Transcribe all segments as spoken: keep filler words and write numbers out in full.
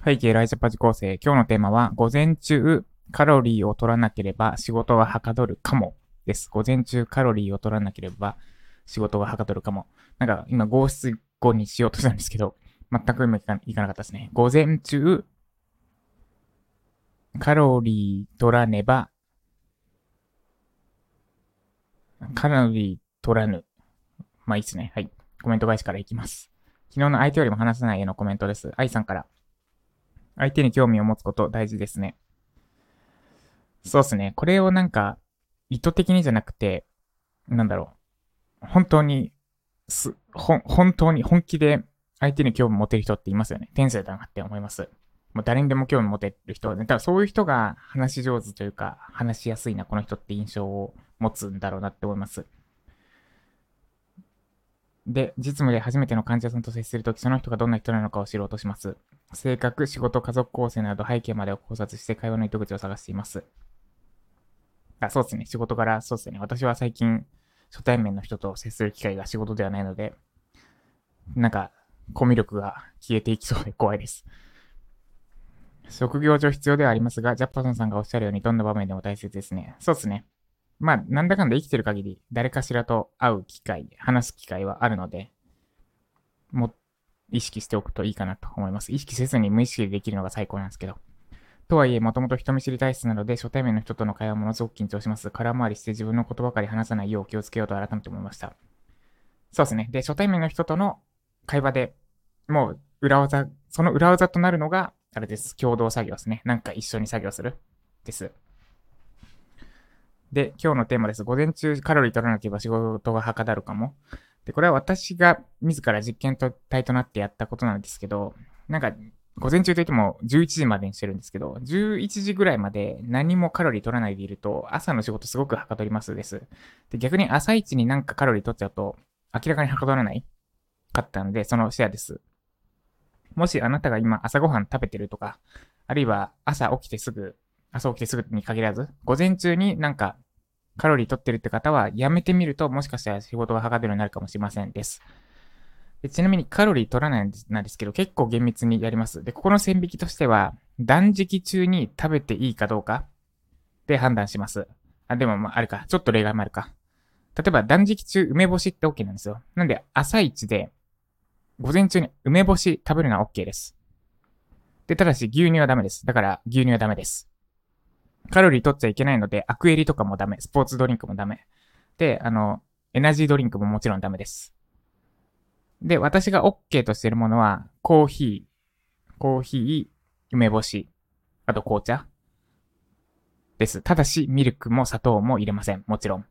背景ライチャパチ構成。今日のテーマは、午前中カロリーを取らなければ仕事がはかどるかもです。午前中カロリーを取らなければ仕事がはかどるかも。なんか今、五七五にしようとしたんですけど、全くうまくいかなかったですね。午前中カロリー取らねば、カロリー取らぬ。まあいいっすね。はい。コメント返しからいきます。昨日の相手よりも話さないへのコメントです。愛さんから。相手に興味を持つこと大事ですね。そうっすね。これをなんか、意図的にじゃなくて、なんだろう。本当に、す、ほん、本当に本気で相手に興味持てる人っていますよね。天才だなって思います。もう誰にでも興味持てる人。だからそういう人が話し上手というか、話しやすいな、この人って印象を持つんだろうなって思います。で、実務で初めての患者さんと接するとき、その人がどんな人なのかを知ろうとします。性格、仕事、家族構成など背景までを考察して会話の糸口を探しています。あ、そうですね。仕事から、そうですね。私は最近、初対面の人と接する機会が仕事ではないので、なんか、コミュ力が消えていきそうで怖いです。職業上必要ではありますが、ジャッパソンさんがおっしゃるように、どんな場面でも大切ですね。そうですね。まあ、なんだかんだ生きてる限り、誰かしらと会う機会、話す機会はあるので、もう、意識しておくといいかなと思います。意識せずに無意識でできるのが最高なんですけど。とはいえ、もともと人見知り体質なので、初対面の人との会話はものすごく緊張します。空回りして自分のことばかり話さないよう気をつけようと改めて思いました。そうですね。で、初対面の人との会話でもう裏技、その裏技となるのが、あれです。共同作業ですね。なんか一緒に作業する。です。で、今日のテーマです。午前中カロリー取らなければ仕事がはかどるかも。で、これは私が自ら実験体となってやったことなんですけど、なんか、午前中といってもじゅういちじまでにしてるんですけど、じゅういちじぐらいまで何もカロリー取らないでいると、朝の仕事すごくはかどりますです。で、逆に朝一になんかカロリー取っちゃうと、明らかにはかどらないかったので、そのシェアです。もしあなたが今朝ごはん食べてるとか、あるいは朝起きてすぐ、朝起きてすぐに限らず、午前中になんかカロリー取ってるって方は、やめてみると、もしかしたら仕事がはかどるようになるかもしれませんです。でちなみにカロリー取らないんですなんですけど、結構厳密にやります。で、ここの線引きとしては、断食中に食べていいかどうかで判断します。あ、でも、まあ、あれか。ちょっと例外もあるか。例えば、断食中、梅干しって OK なんですよ。なんで、朝一で、午前中に梅干し食べるのは OK です。で、ただし、牛乳はダメです。だから、牛乳はダメです。カロリー取っちゃいけないので、アクエリとかもダメ。スポーツドリンクもダメ。で、あの、エナジードリンクももちろんダメです。で、私が OK としているものは、コーヒー、コーヒー、梅干し、あと紅茶です。ただし、ミルクも砂糖も入れません。もちろん。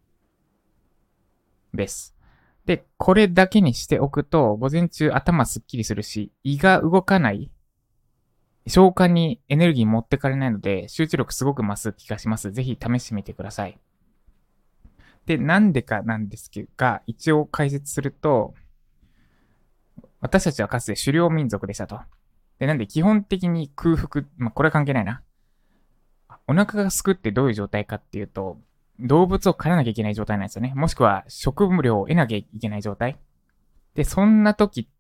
です。で、これだけにしておくと、午前中頭すっきりするし、胃が動かない、消化にエネルギー持ってかれないので、集中力すごく増す気がします。ぜひ試してみてください。で、なんでかなんですが、一応解説すると、私たちはかつて狩猟民族でしたと。で、なんで基本的に空腹、まあ、これは関係ないな。お腹がすくってどういう状態かっていうと、動物を狩らなきゃいけない状態なんですよね。もしくは食料を得なきゃいけない状態。で、そんな時って、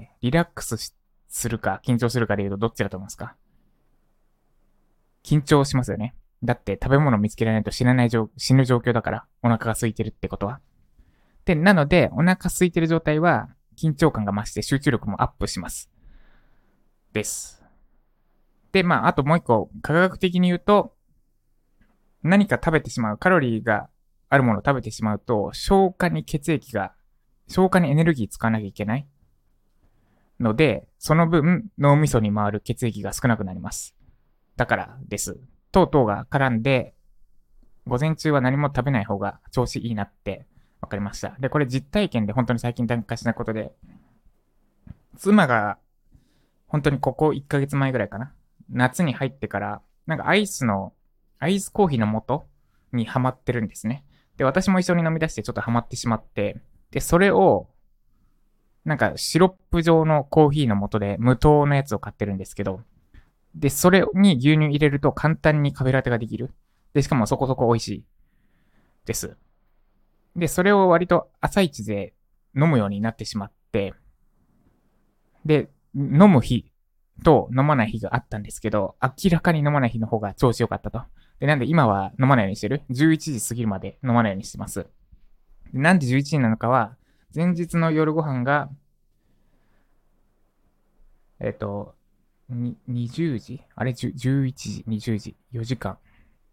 リラックスするか、緊張するかで言うとどっちだと思いますか？緊張しますよね。だって食べ物を見つけられないと死なない状、死ぬ状況だから、お腹が空いてるってことは。で、なので、お腹空いてる状態は、緊張感が増して集中力もアップします。です。で、まあ、あともう一個、科学的に言うと、何か食べてしまう、カロリーがあるものを食べてしまうと、消化に血液が、消化にエネルギー使わなきゃいけないので、その分、脳みそに回る血液が少なくなります。だからです。糖々が絡んで、午前中は何も食べない方が調子いいなって分かりました。で、これ実体験で本当に最近段階したことで、妻が本当にここいっかげつまえぐらいかな。夏に入ってから、なんかアイスの、アイスコーヒーの素にハマってるんですね。で、私も一緒に飲み出してちょっとハマってしまって、で、それを、なんかシロップ状のコーヒーの素で無糖のやつを買ってるんですけど、で、それに牛乳入れると簡単にカフェラテができる。で、しかもそこそこ美味しいです。で、それを割と朝一で飲むようになってしまって、で、飲む日、 と飲まない日があったんですけど、明らかに飲まない日の方が調子良かったと。で、なんで今は飲まないようにしてる ?じゅういち 時過ぎるまで飲まないようにしてます。でなんでじゅういちじなのかは、前日の夜ご飯が、えっと、ににじゅうじあれ、じゅういちじ、にじゅうじ、よじかん。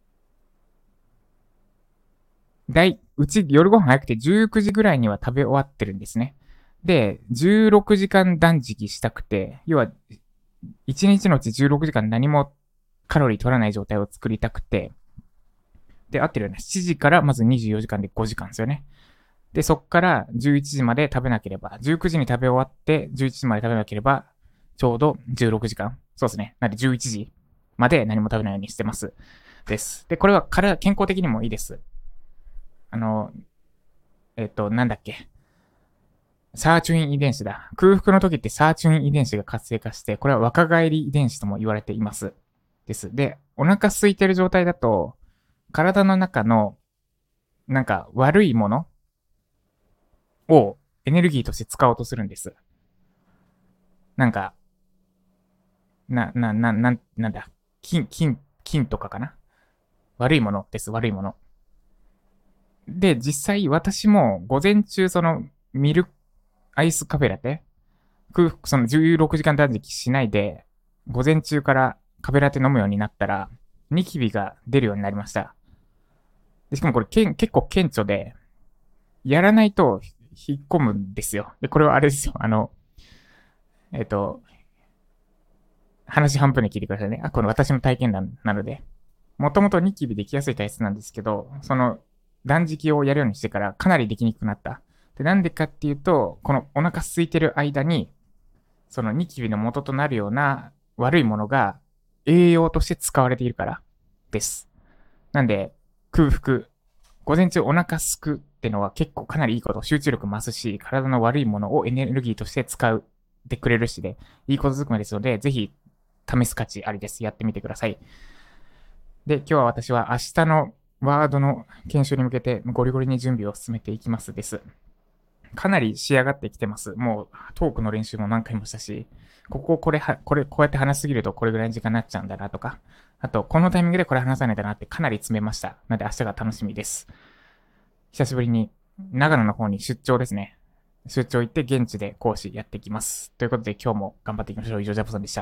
だい、うち夜ご飯早くてじゅうくじぐらいには食べ終わってるんですね。で、じゅうろくじかん断食したくて、要は、いちにちのうちじゅうろくじかん何もカロリー取らない状態を作りたくて、で、合ってるよね。しちじからまずにじゅうよじかんでごじかんですよね。で、そっからじゅういちじまで食べなければ、じゅうくじに食べ終わってじゅういちじまで食べなければ、ちょうどじゅうろくじかん。そうですね。なんでじゅういちじまで何も食べないようにしてます。です。で、これは体、健康的にもいいです。あの、えっと、なんだっけ。サーチュイン遺伝子だ。空腹の時ってサーチュイン遺伝子が活性化して、これは若返り遺伝子とも言われています。です。で、お腹空いてる状態だと、体の中の、なんか悪いものをエネルギーとして使おうとするんです。なんか、な、な、な、な、なんだ、金、金、金とかかな。悪いものです、悪いもの。で、実際私も午前中そのミルクアイスカフェラテ、空腹、そのじゅうろくじかん断食しないで、午前中からカフェラテ飲むようになったら、ニキビが出るようになりました。でしかもこれけん結構顕著で、やらないと引っ込むんですよ。で、これはあれですよ。あの、えっ、と、話半分で聞いてくださいね。あ、この私の体験談なので。もともとニキビできやすい体質なんですけど、その断食をやるようにしてからかなりできにくくなった。で、なんでかっていうと、このお腹空いてる間に、そのニキビの元となるような悪いものが栄養として使われているからです。なんで、空腹、午前中お腹すくってのは結構かなりいいこと、集中力増すし、体の悪いものをエネルギーとして使うってくれるしで、いいことずくめですので、ぜひ試す価値ありです。やってみてください。で、今日は私は明日のワードの研修に向けてゴリゴリに準備を進めていきますです。かなり仕上がってきてます。もうトークの練習も何回もしたし、こここれは、これ、こうやって話しすぎるとこれぐらいの時間になっちゃうんだなとか、あと、このタイミングでこれ話さないとなってかなり詰めました。なので明日が楽しみです。久しぶりに長野の方に出張ですね。出張行って現地で講師やっていきます。ということで今日も頑張っていきましょう。以上、ジャポさんでした。